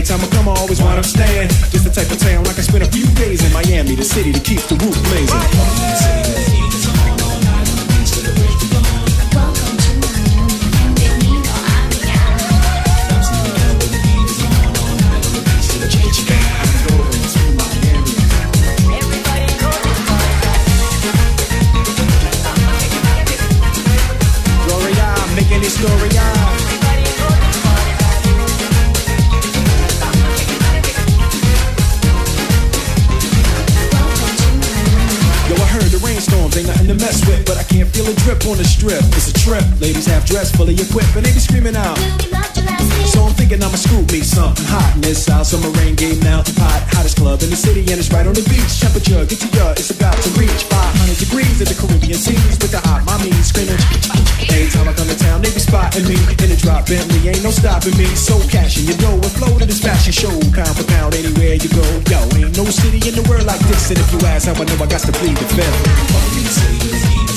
Every time I come, I always wind up staying. Just the type of town I can spend a few days in Miami, the city that keeps the roof blazing. But I can't feel a drip on the strip. It's a trip. Ladies half dressed, fully equipped, and they be screaming out. So I'm thinking I'ma scoop me something hot in this South summer rain game now. Hottest club in the city, and it's right on the beach. Temperature, get to ya, it's about to reach 500 degrees at the Caribbean seas with the hot mommy screaming. Every time I come to town, they be spotting me in the drop Bentley, ain't no stopping me. So cashing, you know, and flow to this fashion show, pound for pound, anywhere you go. Yo, ain't no city in the world like this, and if you ask how I know, I got to plead the fifth.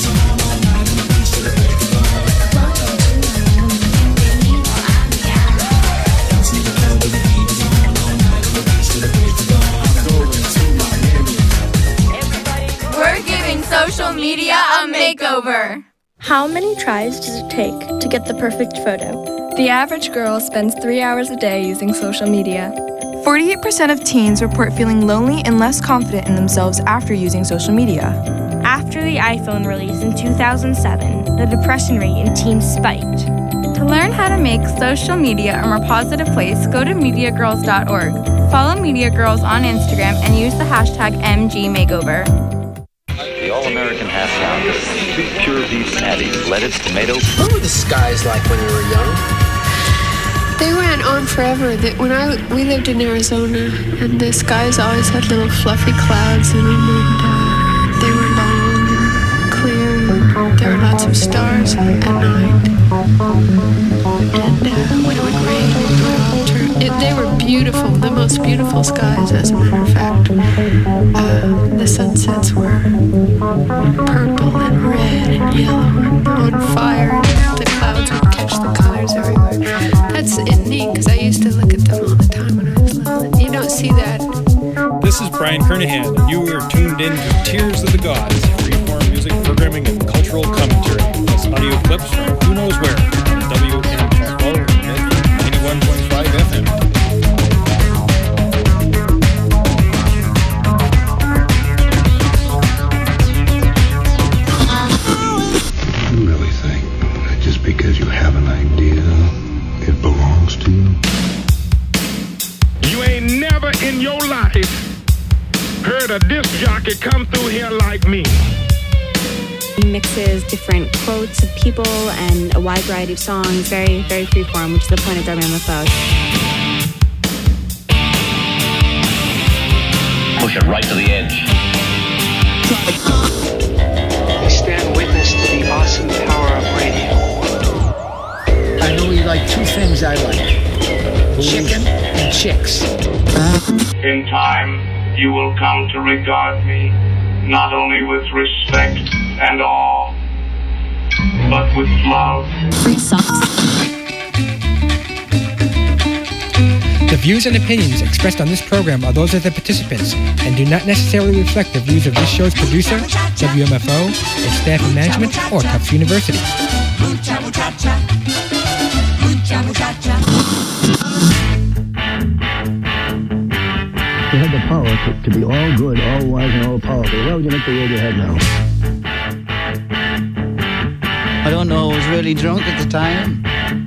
Social media a makeover. How many tries does it take to get the perfect photo? The average girl spends 3 hours a day using social media. 48% of teens report feeling lonely and less confident in themselves after using social media. After the iPhone release in 2007, the depression rate in teens spiked. To learn how to make social media a more positive place, go to MediaGirls.org. Follow Media Girls on Instagram and use the hashtag MGMakeover. The All-American Half Pounder, 2 pure beef patties, lettuce, tomatoes. What were the skies like when you were young? They went on forever. We lived in Arizona, and the skies always had little fluffy clouds in them, and they were long and clear. And there were lots of stars at night. And when it would rain, they were beautiful, the most beautiful skies, as a matter of fact. The sunsets were purple and red and yellow and on fire. And the clouds would catch the colors everywhere. That's neat, because I used to look at them all the time when I was little. You don't see that. This is Brian Kernahan, and you are tuned in to Tears of the Gods, freeform music programming and cultural commentary. Plus audio clips from who knows where on WMFO 91.5 FM. Because you have an idea, it belongs to you. You ain't never in your life heard a disc jockey come through here like me. He mixes different quotes of people and a wide variety of songs, very, very freeform, which is the point of WMFO. Push it right to the edge. I stand witness to the awesome power of radio. I know you like 2 things I like: chicken and chicks. In time, you will come to regard me not only with respect and awe, but with love. Free socks. The views and opinions expressed on this program are those of the participants and do not necessarily reflect the views of this show's producer, WMFO, its staff and management, or Tufts University. They had the power to be all good, all wise, and all powerful. Why would you make the road ahead now? I don't know. I was really drunk at the time.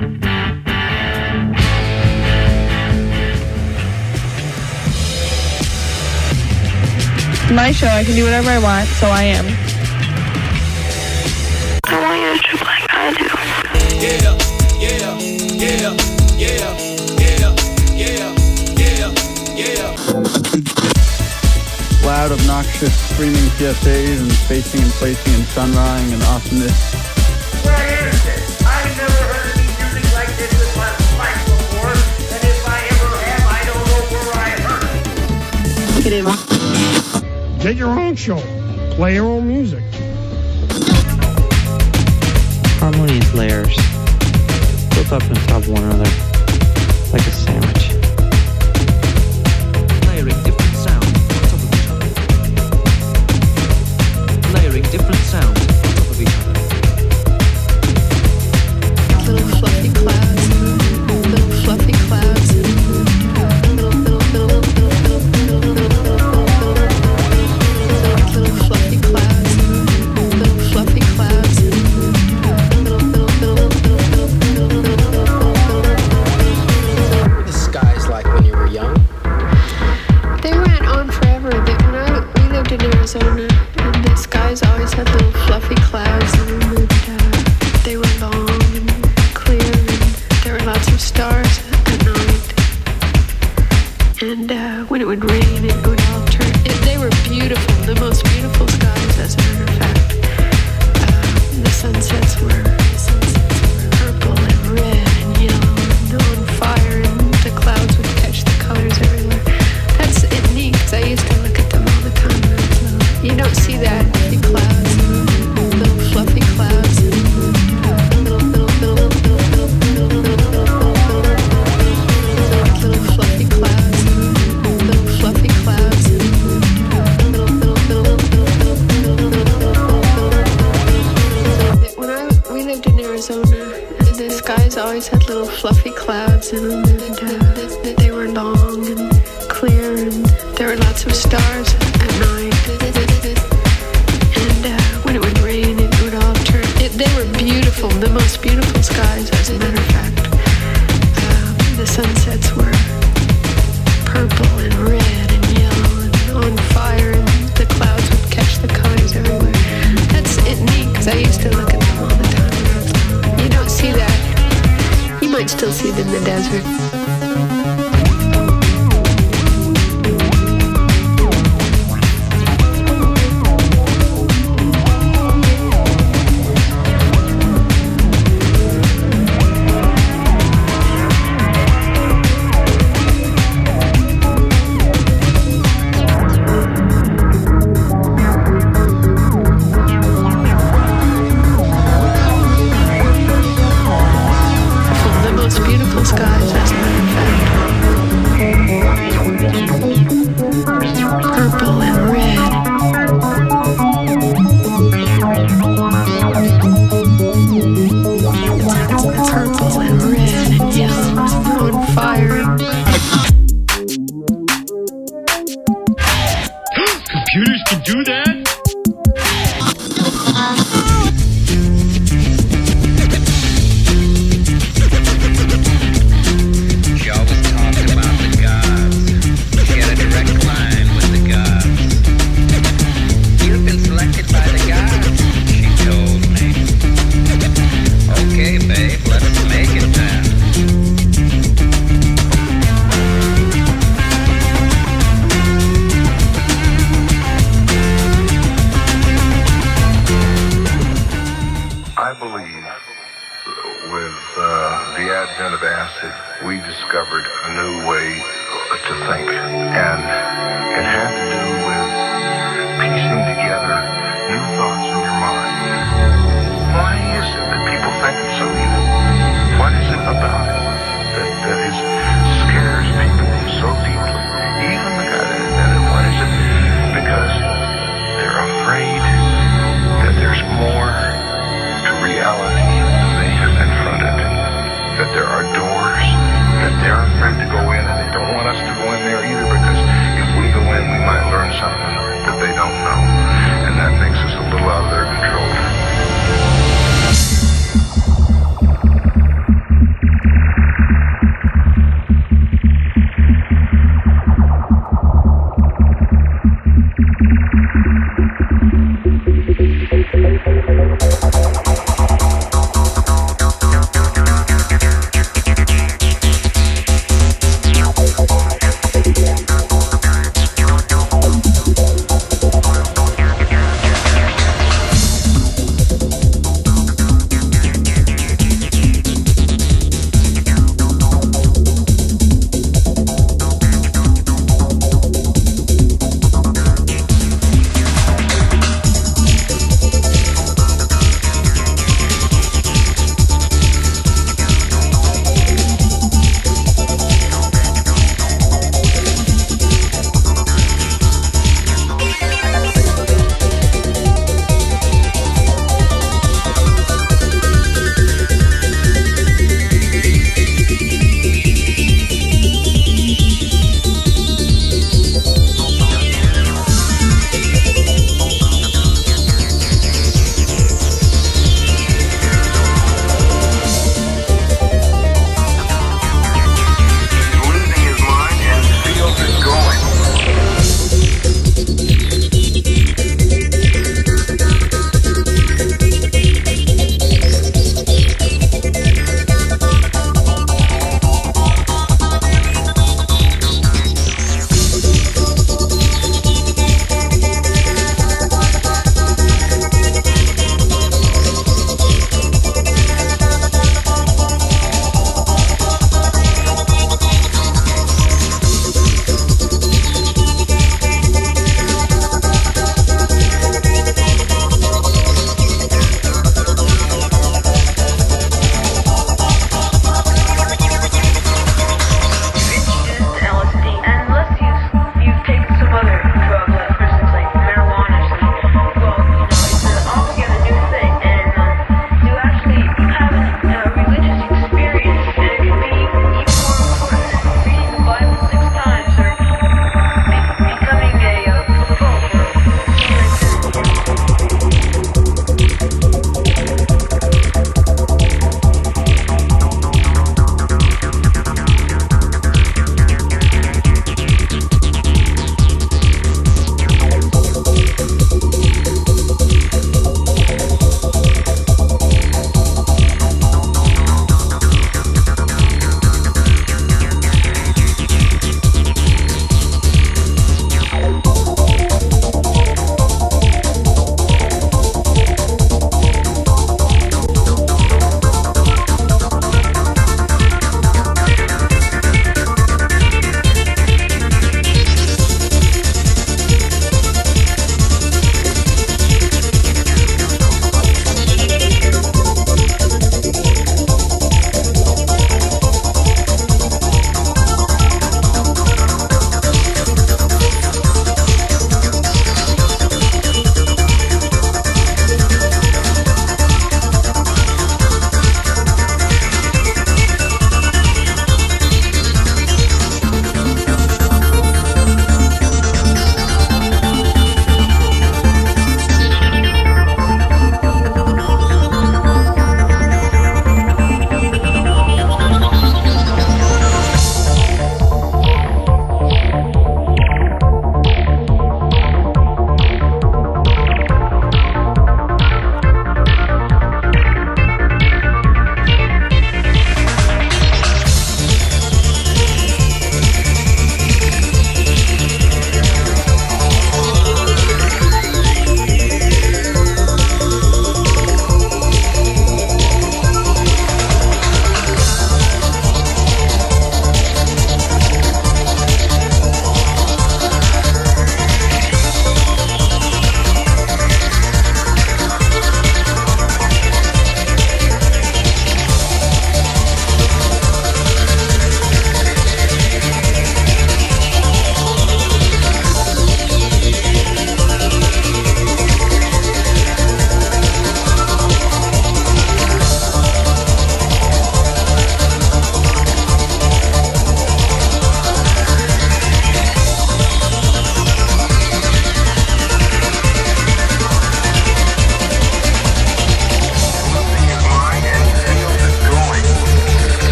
My show, I can do whatever I want, so I am. I want you to trip like I do. Yeah, yeah, yeah, yeah, yeah, yeah, yeah, yeah. Loud, obnoxious, screaming PSAs and spacing and placing and sunrising and awesomeness. Where is this? I've never heard any music like this in my life before, and if I ever have, I don't know where I heard it. Look at him. Get your own show. Play your own music. Harmonious layers built up on top of one another like a sandwich. And when it would rain, it would all turn. They were beautiful, the most beautiful skies, as a matter of fact. The sunsets were purple and red and yellow and on fire, and the clouds would catch the colors everywhere. That's neat, because I used to look at them all the time when I was little. You don't see that in clouds, little fluffy clouds, and little fluffy clouds, little fluffy clouds, we lived in Arizona, and the skies always had little fluffy clouds in them, and they were long and clear, and there were lots of stars at night. And when it would rain, it would all turn. They were beautiful, the most beautiful skies, as a matter of fact. The sunsets were purple and red and yellow and on fire, and the clouds would catch the colors everywhere. That's neat, because I used to look at them all the time. You don't see that. You might still see them in the desert.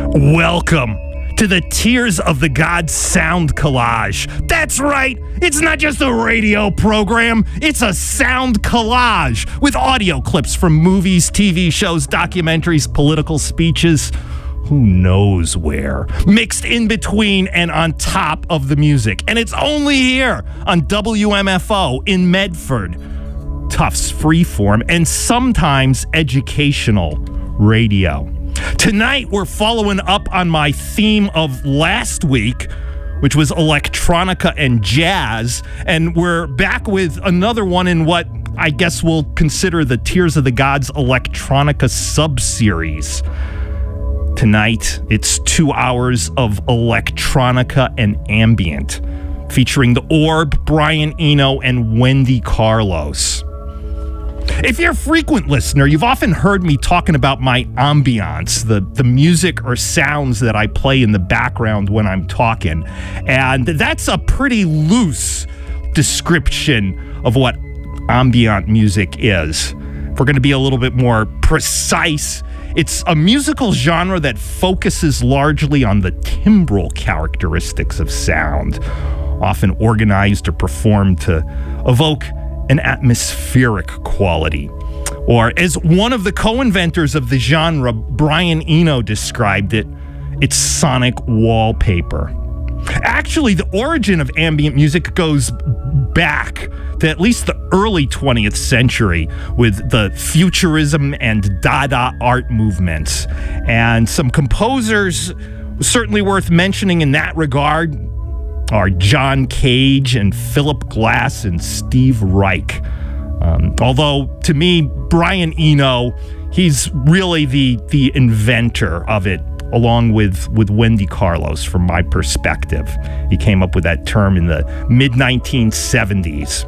Welcome to the Tears of the Gods sound collage. That's right, it's not just a radio program, it's a sound collage with audio clips from movies, TV shows, documentaries, political speeches, who knows where, mixed in between and on top of the music. And it's only here on WMFO in Medford, Tufts Freeform, and sometimes educational radio. Tonight, we're following up on my theme of last week, which was electronica and jazz, and we're back with another one in what I guess we'll consider the Tears of the Gods electronica sub-series. Tonight, it's 2 hours of electronica and ambient, featuring The Orb, Brian Eno, and Wendy Carlos. If you're a frequent listener, you've often heard me talking about my ambiance, the music or sounds that I play in the background when I'm talking. And that's a pretty loose description of what ambient music is. If we're going to be a little bit more precise, it's a musical genre that focuses largely on the timbral characteristics of sound, often organized or performed to evoke an atmospheric quality. Or, as one of the co-inventors of the genre, Brian Eno, described it, it's sonic wallpaper. Actually, the origin of ambient music goes back to at least the early 20th century with the Futurism and Dada art movements. And some composers certainly worth mentioning in that regard are John Cage and Philip Glass and Steve Reich. Although, to me, Brian Eno, he's really the inventor of it, along with Wendy Carlos, from my perspective. He came up with that term in the mid-1970s.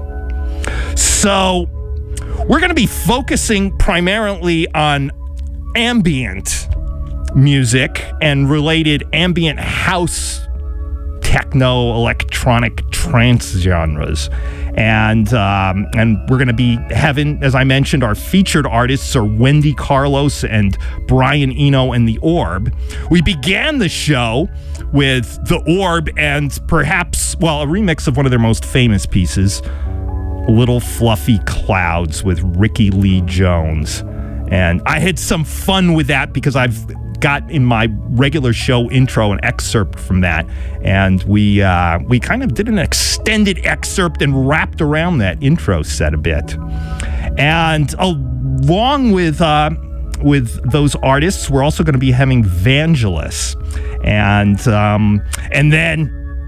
So, we're going to be focusing primarily on ambient music and related ambient house, techno, electronic, trance genres. And we're going to be having, as I mentioned, our featured artists are Wendy Carlos and Brian Eno and The Orb. We began the show with The Orb and perhaps, well, a remix of one of their most famous pieces, Little Fluffy Clouds with Ricky Lee Jones. And I had some fun with that because I've got in my regular show intro an excerpt from that, and we kind of did an extended excerpt and wrapped around that intro set a bit. And along with those artists, we're also going to be having Vangelis, and then,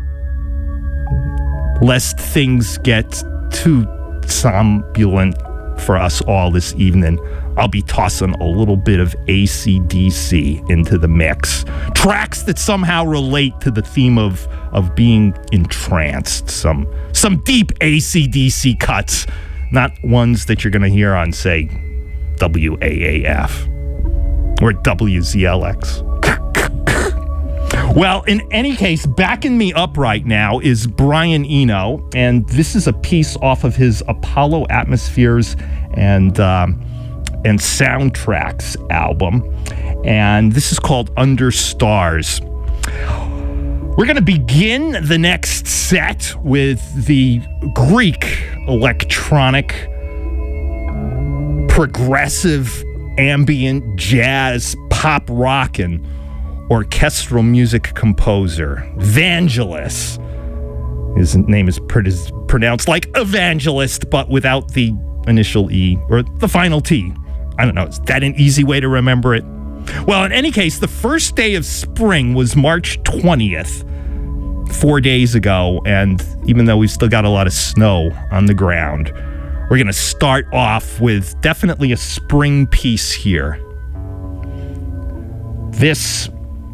lest things get too somnolent for us all this evening, I'll be tossing a little bit of AC/DC into the mix. Tracks that somehow relate to the theme of being entranced. Some deep AC/DC cuts, not ones that you're going to hear on, say, WAAF or WZLX. Well, in any case, backing me up right now is Brian Eno, and this is a piece off of his Apollo Atmospheres and Soundtracks album, and this is called Under Stars. We're going to begin the next set with the Greek electronic, progressive, ambient, jazz, pop rock, and orchestral music composer, Vangelis. His name is pronounced like evangelist, but without the initial E or the final T. I don't know, is that an easy way to remember it? Well, in any case, the first day of spring was March 20th, 4 days ago, and even though we've still got a lot of snow on the ground, we're going to start off with definitely a spring piece here. This,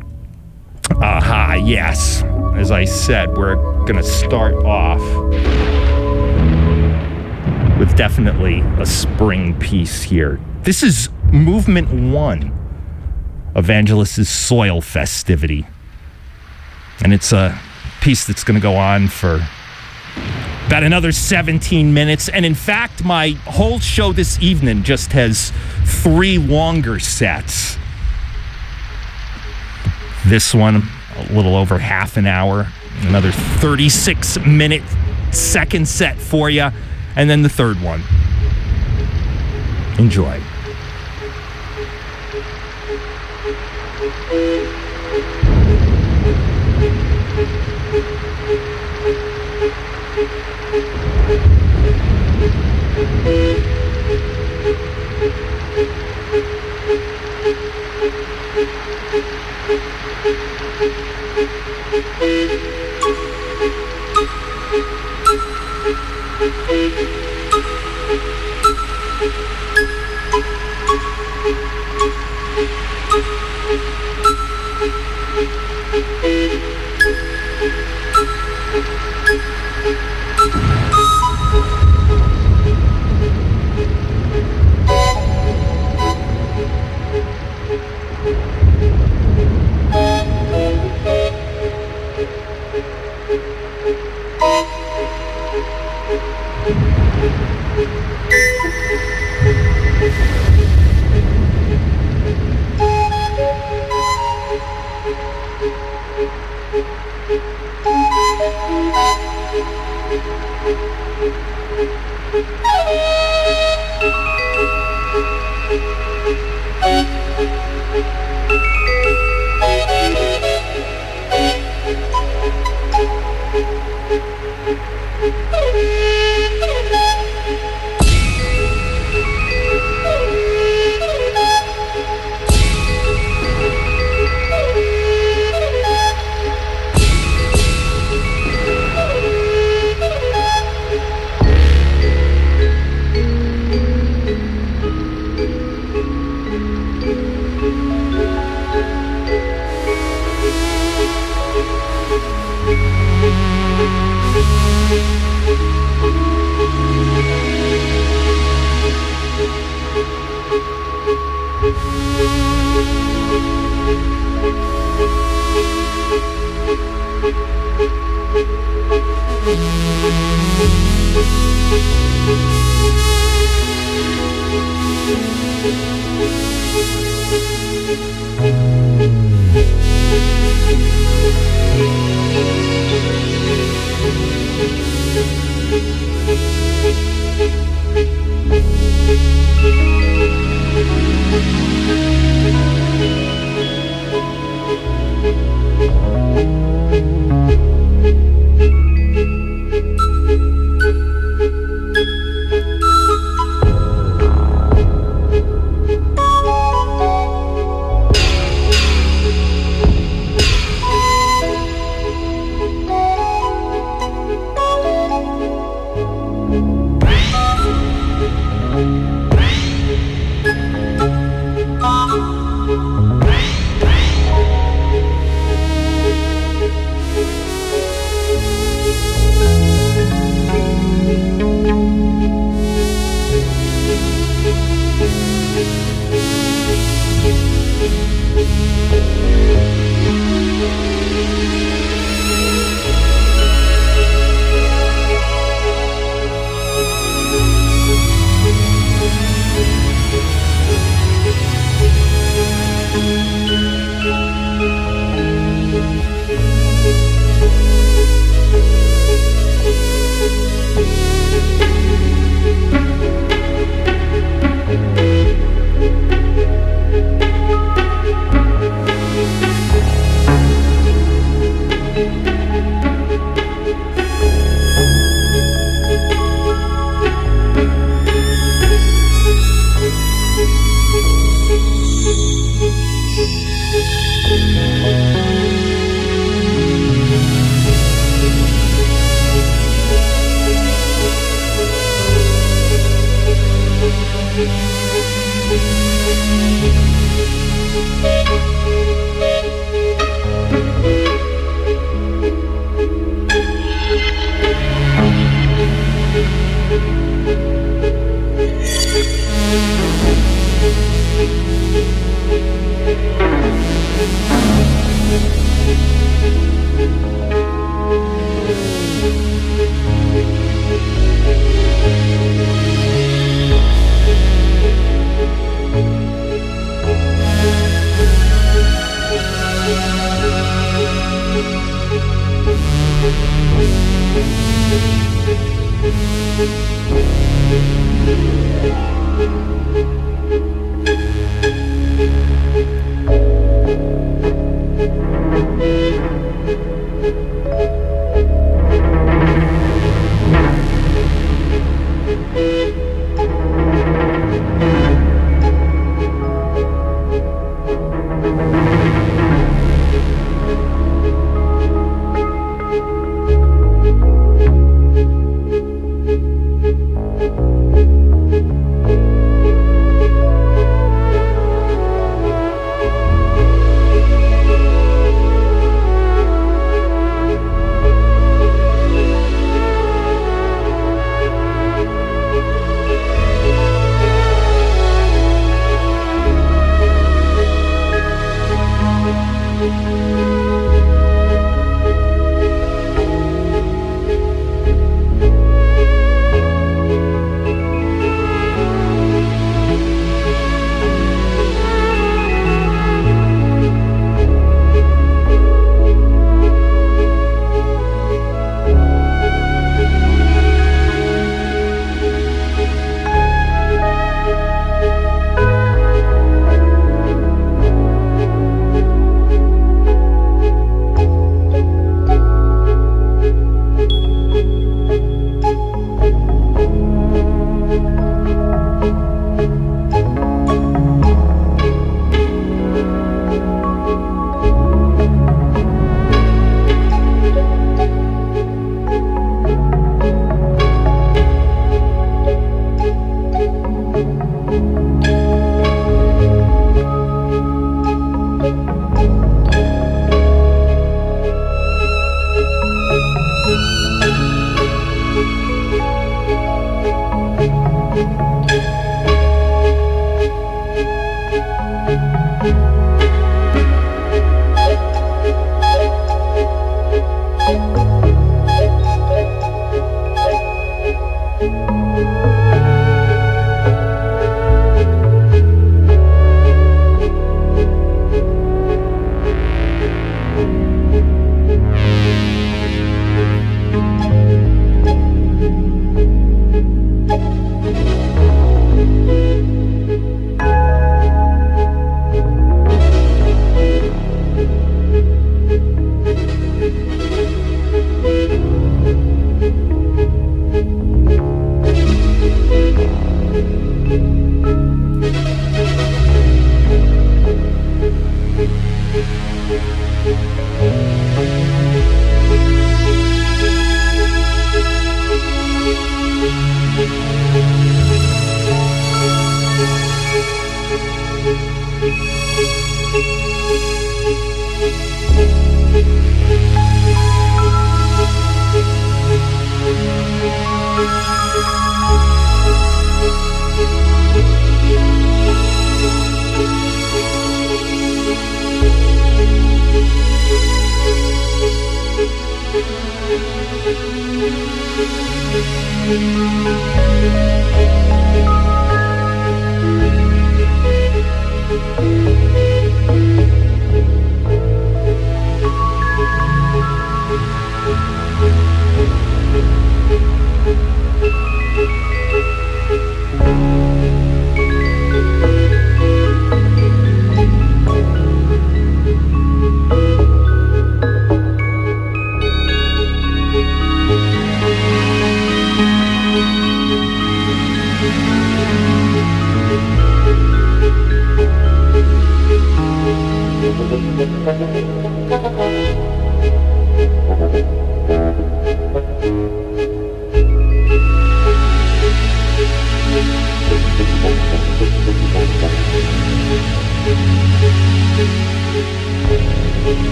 yes, as I said, we're going to start off with definitely a spring piece here. This is Movement 1 of Vangelis' Soil Festivity. And it's a piece that's going to go on for about another 17 minutes. And in fact, my whole show this evening just has 3 longer sets. This one, a little over half an hour. Another 36-minute second set for you. And then the third one. Enjoy.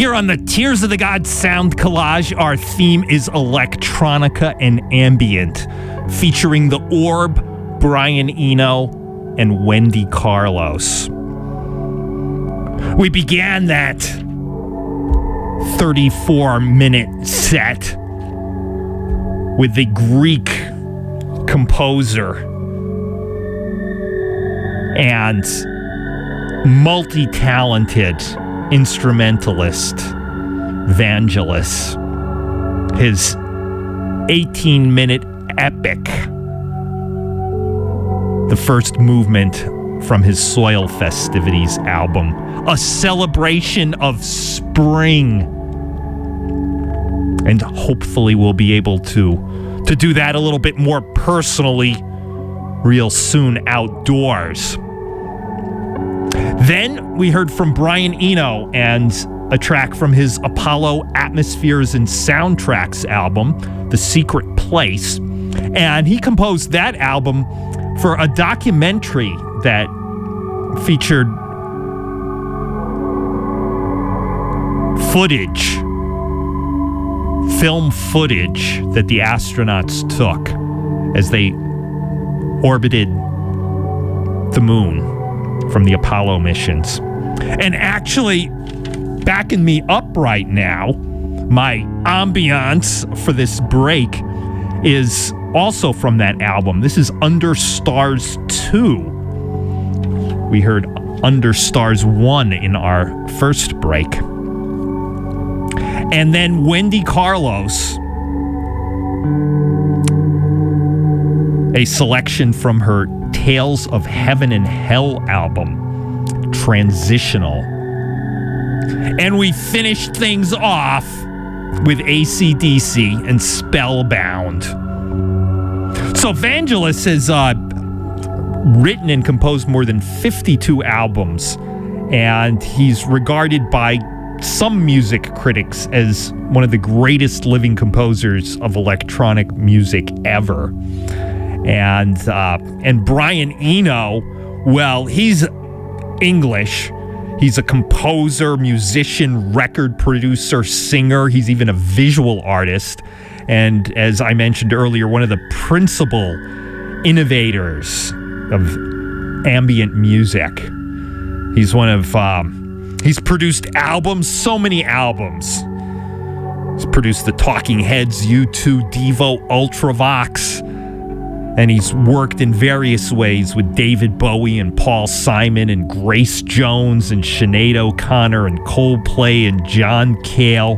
Here on the Tears of the Gods Sound Collage, our theme is electronica and ambient, featuring The Orb, Brian Eno, and Wendy Carlos. We began that 34-minute set with the Greek composer and multi-talented instrumentalist Vangelis. His 18-minute epic, the first movement from his Soil Festivities album, a celebration of spring. And hopefully we'll be able to do that a little bit more personally real soon outdoors. Then we heard from Brian Eno and a track from his Apollo Atmospheres and Soundtracks album, The Secret Place. And he composed that album for a documentary that featured film footage that the astronauts took as they orbited the moon from the Apollo missions. And actually, backing me up right now, my ambiance for this break is also from that album. This is Under Stars 2. We heard Under Stars 1 in our first break. And then Wendy Carlos, a selection from her Tales of Heaven and Hell album, Transitional. And we finished things off with AC/DC and Spellbound. So Vangelis has written and composed more than 52 albums, and he's regarded by some music critics as one of the greatest living composers of electronic music ever. And Brian Eno, well, he's English. He's a composer, musician, record producer, singer. He's even a visual artist. And as I mentioned earlier, one of the principal innovators of ambient music. He's one of, he's produced albums, so many albums. He's produced the Talking Heads, U2, Devo, Ultravox. And he's worked in various ways with David Bowie and Paul Simon and Grace Jones and Sinead O'Connor and Coldplay and John Cale.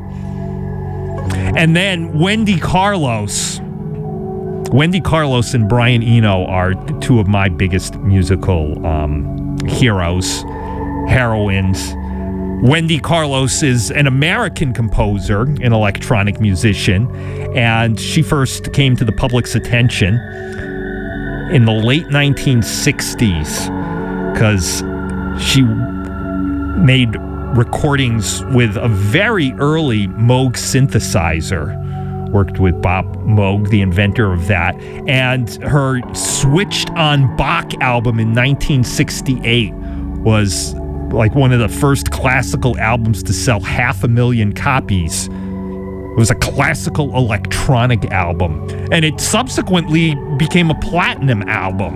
And then Wendy Carlos. Wendy Carlos and Brian Eno are two of my biggest musical heroes, heroines. Wendy Carlos is an American composer, an electronic musician, and she first came to the public's attention in the late 1960s because she made recordings with a very early Moog synthesizer, worked with Bob Moog, the inventor of that, and her Switched on Bach album in 1968 was like one of the first classical albums to sell 500,000 copies. It was a classical electronic album, and it subsequently became a platinum album.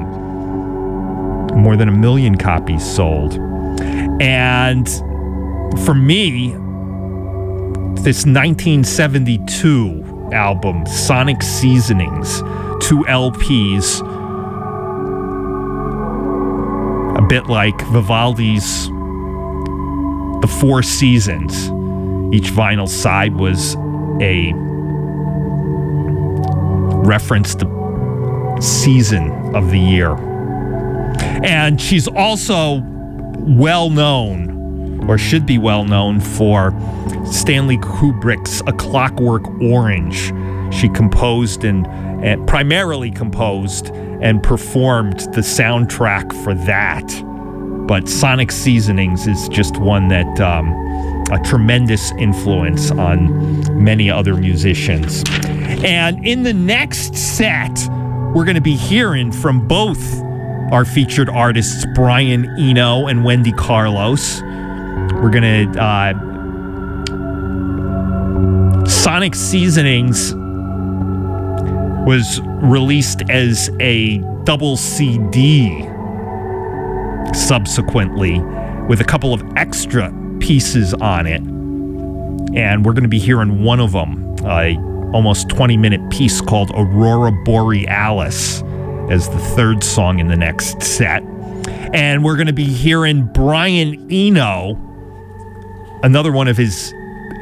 More than 1 million copies sold. And for me, this 1972 album, Sonic Seasonings, 2 LPs, a bit like Vivaldi's The Four Seasons. Each vinyl side was a reference to season of the year. And she's also well known, or should be well known, for Stanley Kubrick's A Clockwork Orange. She composed and primarily composed and performed the soundtrack for that. But Sonic Seasonings is just one that a tremendous influence on many other musicians. And in the next set, we're going to be hearing from both our featured artists, Brian Eno and Wendy Carlos. We're going to Sonic Seasonings was released as a double CD subsequently with a couple of extra pieces on it. And we're going to be hearing one of them, almost 20-minute piece called Aurora Borealis as the third song in the next set. And we're going to be hearing Brian Eno, another one of his